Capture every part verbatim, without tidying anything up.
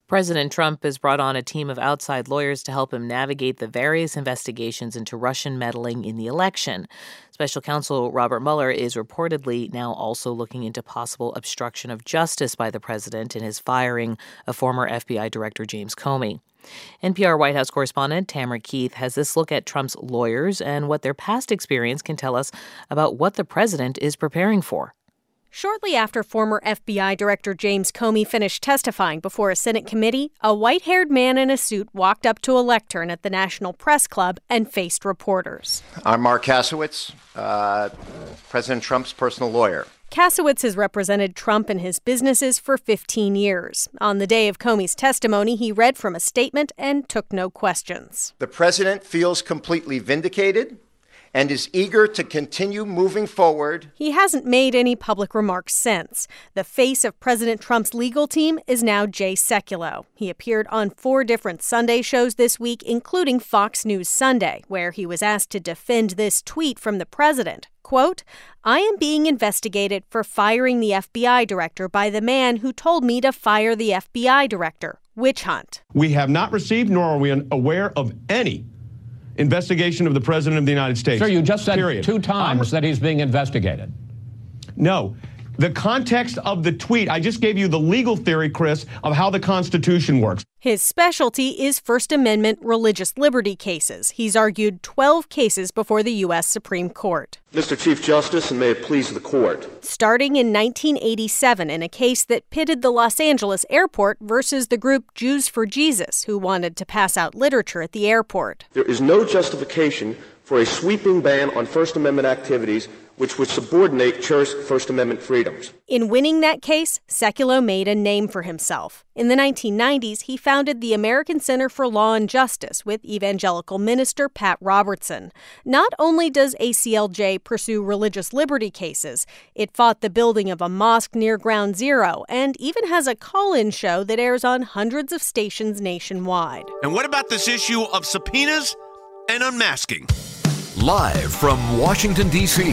President Trump has brought on a team of outside lawyers to help him navigate the various investigations into Russian meddling in the election. Special counsel Robert Mueller is reportedly now also looking into possible obstruction of justice by the president in his firing of former F B I Director James Comey. N P R White House correspondent Tamara Keith has this look at Trump's lawyers and what their past experience can tell us about what the president is preparing for. Shortly after former F B I Director James Comey finished testifying before a Senate committee, a white-haired man in a suit walked up to a lectern at the National Press Club and faced reporters. I'm Mark Kasowitz, uh, President Trump's personal lawyer. Kasowitz has represented Trump and his businesses for fifteen years. On the day of Comey's testimony, he read from a statement and took no questions. The president feels completely vindicated and is eager to continue moving forward. He hasn't made any public remarks since. The face of President Trump's legal team is now Jay Sekulow. He appeared on four different Sunday shows this week, including Fox News Sunday, where he was asked to defend this tweet from the president. Quote, "I am being investigated for firing the F B I director by the man who told me to fire the F B I director. Witch hunt." We have not received, nor are we aware of any investigation of the President of the United States. Sir, you just said period. two times I'm, that he's being investigated. No. The context of the tweet, I just gave you the legal theory, Chris, of how the Constitution works. His specialty is First Amendment religious liberty cases. He's argued twelve cases before the U S Supreme Court. Mister Chief Justice, and may it please the court. Starting in nineteen eighty-seven in a case that pitted the Los Angeles airport versus the group Jews for Jesus, who wanted to pass out literature at the airport. There is no justification for a sweeping ban on First Amendment activities which would subordinate cherished First Amendment freedoms. In winning that case, Sekulow made a name for himself. In the nineteen nineties, he founded the American Center for Law and Justice with evangelical minister Pat Robertson. Not only does A C L J pursue religious liberty cases, it fought the building of a mosque near Ground Zero and even has a call-in show that airs on hundreds of stations nationwide. And what about this issue of subpoenas and unmasking? Live from Washington, D C,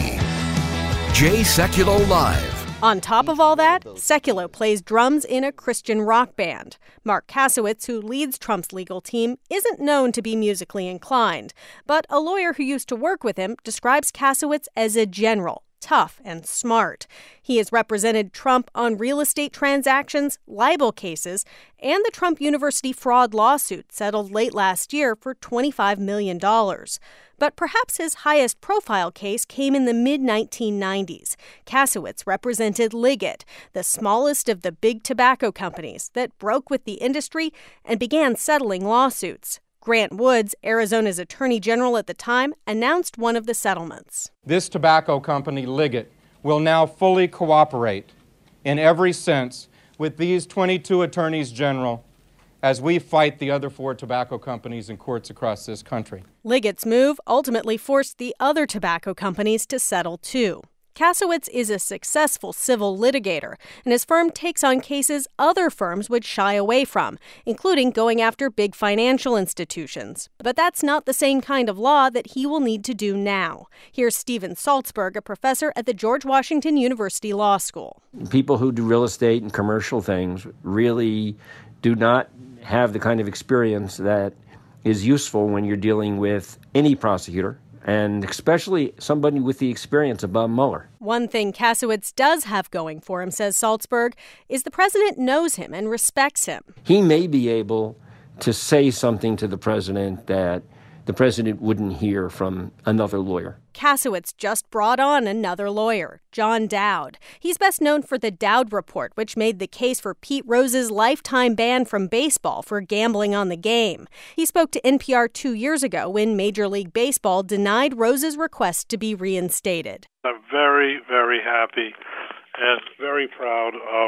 Jay Sekulow Live. On top of all that, Sekulow plays drums in a Christian rock band. Mark Kasowitz, who leads Trump's legal team, isn't known to be musically inclined. But a lawyer who used to work with him describes Kasowitz as a general, tough and smart. He has represented Trump on real estate transactions, libel cases, and the Trump University fraud lawsuit settled late last year for twenty-five million dollars. But perhaps his highest profile case came in the mid nineteen nineties. Kasowitz represented Liggett, the smallest of the big tobacco companies that broke with the industry and began settling lawsuits. Grant Woods, Arizona's attorney general at the time, announced one of the settlements. This tobacco company, Liggett, will now fully cooperate in every sense with these twenty-two attorneys general as we fight the other four tobacco companies in courts across this country. Liggett's move ultimately forced the other tobacco companies to settle too. Kasowitz is a successful civil litigator, and his firm takes on cases other firms would shy away from, including going after big financial institutions. But that's not the same kind of law that he will need to do now. Here's Steven Salzberg, a professor at the George Washington University Law School. People who do real estate and commercial things really do not have the kind of experience that is useful when you're dealing with any prosecutor, and especially somebody with the experience of Bob Mueller. One thing Kasowitz does have going for him, says Salzberg, is the president knows him and respects him. He may be able to say something to the president that the president wouldn't hear from another lawyer. Kasowitz just brought on another lawyer, John Dowd. He's best known for the Dowd Report, which made the case for Pete Rose's lifetime ban from baseball for gambling on the game. He spoke to N P R two years ago when Major League Baseball denied Rose's request to be reinstated. I'm very, very happy and very proud of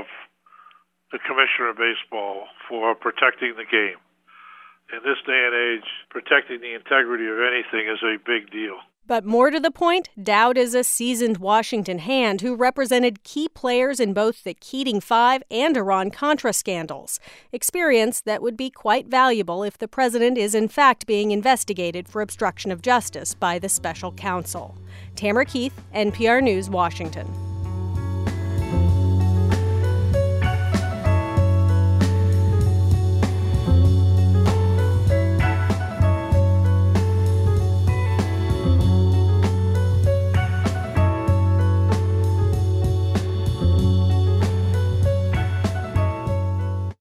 the Commissioner of Baseball for protecting the game. In this day and age, protecting the integrity of anything is a big deal. But more to the point, Dowd is a seasoned Washington hand who represented key players in both the Keating Five and Iran-Contra scandals. Experience that would be quite valuable if the president is in fact being investigated for obstruction of justice by the special counsel. Tamara Keith, N P R News, Washington.